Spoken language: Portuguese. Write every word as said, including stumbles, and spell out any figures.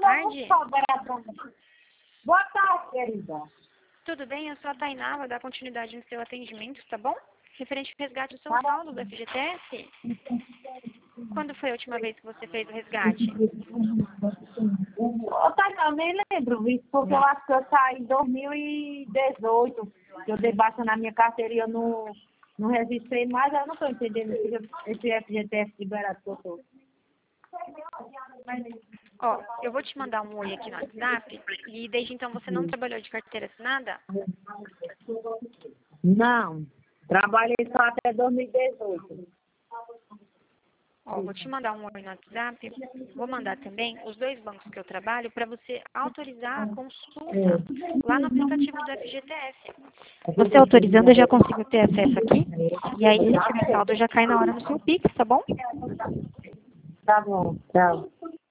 tarde. Boa tarde, querida. Tudo bem? Eu sou a Tainá, vou dar continuidade no seu atendimento, tá bom? Referente ao resgate do seu Tá. saldo do F G T S. Quando foi a última vez que você fez o resgate? Ô, Tainá, eu nem lembro, viu? Porque eu acho que eu saí em dois mil e dezoito. Eu dei baixa na minha carteira e eu não, não registrei mais. Eu não estou entendendo esse, esse F G T S liberado que eu tô. Ó, eu vou te mandar um oi aqui no WhatsApp e desde então você não trabalhou de carteira assinada? Não. Trabalhei só até dois mil e dezoito. Ó, vou te mandar um oi no WhatsApp. Vou mandar também os dois bancos que eu trabalho para você autorizar a consulta lá no aplicativo do F G T S. Você autorizando, eu já consigo ter acesso aqui. E aí, se tiver saldo, já cai na hora no seu Pix, tá bom? Tá bom, tchau.